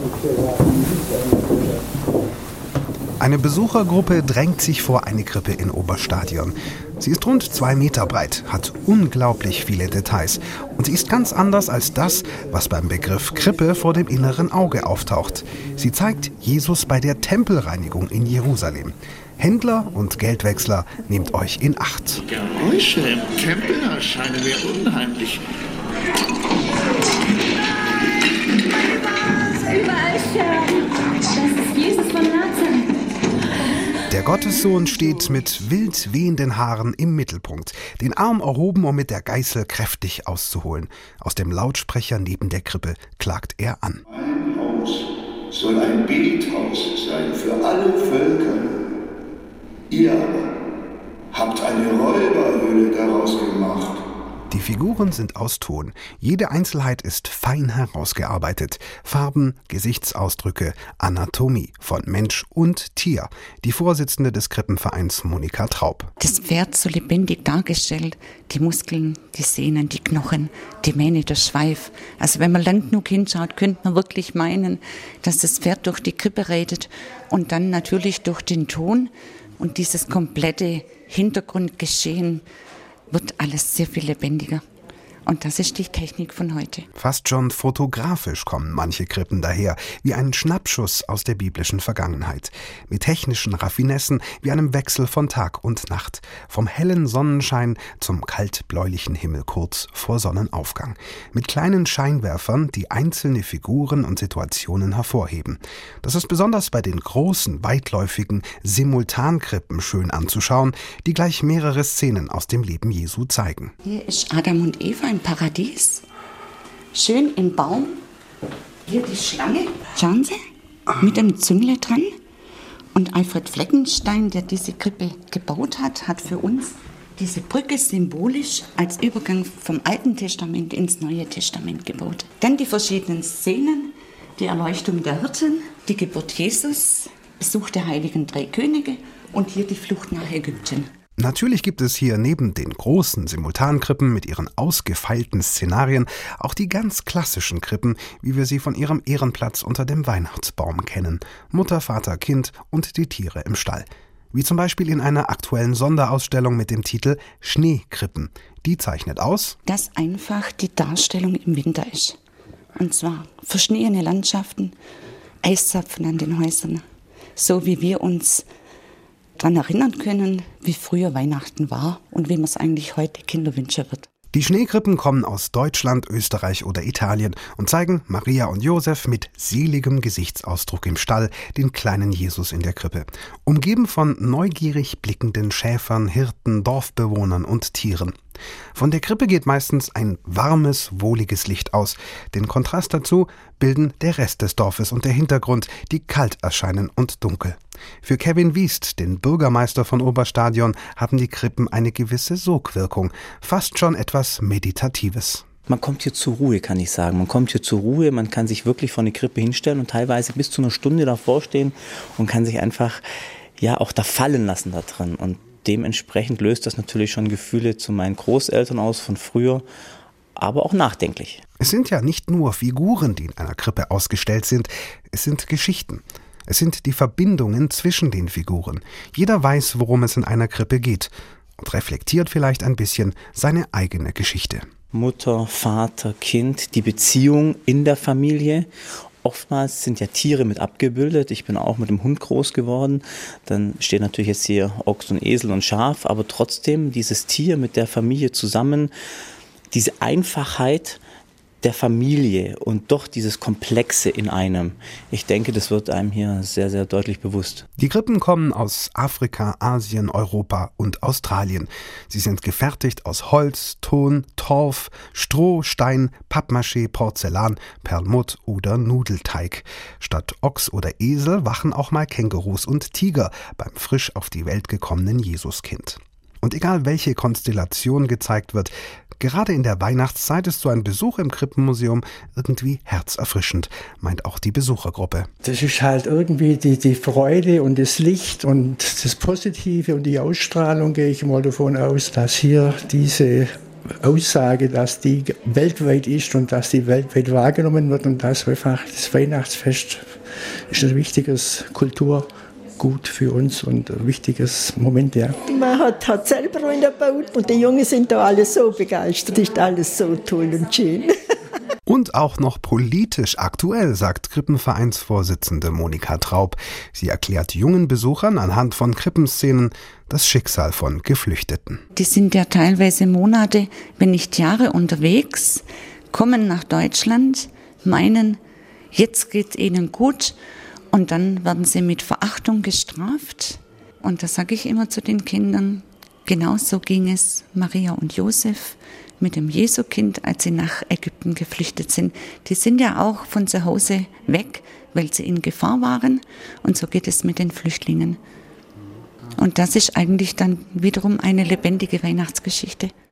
Eine Besuchergruppe drängt sich vor eine Krippe in Oberstadion. Sie ist rund 2 Meter breit, hat unglaublich viele Details und sie ist ganz anders als das, was beim Begriff Krippe vor dem inneren Auge auftaucht. Sie zeigt Jesus bei der Tempelreinigung in Jerusalem. Händler und Geldwechsler, nehmt euch in Acht. Die Geräusche im Tempel erscheinen mir unheimlich. Überall Scherben. Das ist Jesus von Nazareth. Der Gottessohn steht mit wild wehenden Haaren im Mittelpunkt, den Arm erhoben, um mit der Geißel kräftig auszuholen. Aus dem Lautsprecher neben der Krippe klagt er an. Mein Haus soll ein Bethaus sein für alle Völker. Ihr aber habt eine Räuberhöhle daraus gemacht. Die Figuren sind aus Ton. Jede Einzelheit ist fein herausgearbeitet. Farben, Gesichtsausdrücke, Anatomie von Mensch und Tier. Die Vorsitzende des Krippenvereins Monika Traub. Das Pferd so lebendig dargestellt. Die Muskeln, die Sehnen, die Knochen, die Mähne, der Schweif. Also wenn man lang genug hinschaut, könnte man wirklich meinen, dass das Pferd durch die Krippe reitet und dann natürlich durch den Ton und dieses komplette Hintergrundgeschehen wird alles sehr viel lebendiger. Und das ist die Technik von heute. Fast schon fotografisch kommen manche Krippen daher, wie ein Schnappschuss aus der biblischen Vergangenheit. Mit technischen Raffinessen wie einem Wechsel von Tag und Nacht. Vom hellen Sonnenschein zum kaltbläulichen Himmel kurz vor Sonnenaufgang. Mit kleinen Scheinwerfern, die einzelne Figuren und Situationen hervorheben. Das ist besonders bei den großen, weitläufigen Simultankrippen schön anzuschauen, die gleich mehrere Szenen aus dem Leben Jesu zeigen. Hier ist Adam und Eva im Paradies, schön im Baum. Hier die Schlange, schauen Sie, mit einem Züngle dran. Und Alfred Fleckenstein, der diese Krippe gebaut hat, hat für uns diese Brücke symbolisch als Übergang vom Alten Testament ins Neue Testament gebaut. Dann die verschiedenen Szenen, die Erleuchtung der Hirten, die Geburt Jesus, Besuch der heiligen 3 Könige und hier die Flucht nach Ägypten. Natürlich gibt es hier neben den großen Simultankrippen mit ihren ausgefeilten Szenarien auch die ganz klassischen Krippen, wie wir sie von ihrem Ehrenplatz unter dem Weihnachtsbaum kennen. Mutter, Vater, Kind und die Tiere im Stall. Wie zum Beispiel in einer aktuellen Sonderausstellung mit dem Titel Schneekrippen. Die zeichnet aus, dass einfach die Darstellung im Winter ist. Und zwar verschneene Landschaften, Eiszapfen an den Häusern, so wie wir uns daran erinnern können, wie früher Weihnachten war und wie man es eigentlich heute Kinder wünschen wird. Die Schneekrippen kommen aus Deutschland, Österreich oder Italien und zeigen Maria und Josef mit seligem Gesichtsausdruck im Stall, den kleinen Jesus in der Krippe. Umgeben von neugierig blickenden Schäfern, Hirten, Dorfbewohnern und Tieren. Von der Krippe geht meistens ein warmes, wohliges Licht aus. Den Kontrast dazu bilden der Rest des Dorfes und der Hintergrund, die kalt erscheinen und dunkel. Für Kevin Wiest, den Bürgermeister von Oberstadion, haben die Krippen eine gewisse Sogwirkung, fast schon etwas Meditatives. Man kommt hier zur Ruhe, kann ich sagen. Man kommt hier zur Ruhe, man kann sich wirklich vor eine Krippe hinstellen und teilweise bis zu einer Stunde davor stehen und kann sich einfach auch da fallen lassen da drin. Und dementsprechend löst das natürlich schon Gefühle zu meinen Großeltern aus von früher, aber auch nachdenklich. Es sind ja nicht nur Figuren, die in einer Krippe ausgestellt sind, es sind Geschichten. Es sind die Verbindungen zwischen den Figuren. Jeder weiß, worum es in einer Krippe geht und reflektiert vielleicht ein bisschen seine eigene Geschichte. Mutter, Vater, Kind, die Beziehung in der Familie. Oftmals sind ja Tiere mit abgebildet. Ich bin auch mit dem Hund groß geworden. Dann steht natürlich jetzt hier Ochs und Esel und Schaf, aber trotzdem dieses Tier mit der Familie zusammen, diese Einfachheit der Familie und doch dieses Komplexe in einem. Ich denke, das wird einem hier sehr, sehr deutlich bewusst. Die Krippen kommen aus Afrika, Asien, Europa und Australien. Sie sind gefertigt aus Holz, Ton, Torf, Stroh, Stein, Pappmaché, Porzellan, Perlmutt oder Nudelteig. Statt Ochs oder Esel wachen auch mal Kängurus und Tiger beim frisch auf die Welt gekommenen Jesuskind. Und egal welche Konstellation gezeigt wird, gerade in der Weihnachtszeit ist so ein Besuch im Krippenmuseum irgendwie herzerfrischend, meint auch die Besuchergruppe. Das ist halt irgendwie die Freude und das Licht und das Positive und die Ausstrahlung, gehe ich mal davon aus, dass hier diese Aussage, dass die weltweit ist und dass die weltweit wahrgenommen wird und dass einfach das Weihnachtsfest ist ein wichtiges Kulturgut für uns und ein wichtiges Moment, ja. Man hat selber einen gebaut und die Jungen sind da alle so begeistert, ist alles so toll und schön. Und auch noch politisch aktuell, sagt Krippenvereinsvorsitzende Monika Traub. Sie erklärt jungen Besuchern anhand von Krippenszenen das Schicksal von Geflüchteten. Die sind ja teilweise Monate, wenn nicht Jahre unterwegs, kommen nach Deutschland, meinen, jetzt geht's ihnen gut und dann werden sie mit Verachtung gestraft. Und da sage ich immer zu den Kindern, genauso ging es Maria und Josef mit dem Jesukind, als sie nach Ägypten geflüchtet sind. Die sind ja auch von zu Hause weg, weil sie in Gefahr waren. Und so geht es mit den Flüchtlingen. Und das ist eigentlich dann wiederum eine lebendige Weihnachtsgeschichte.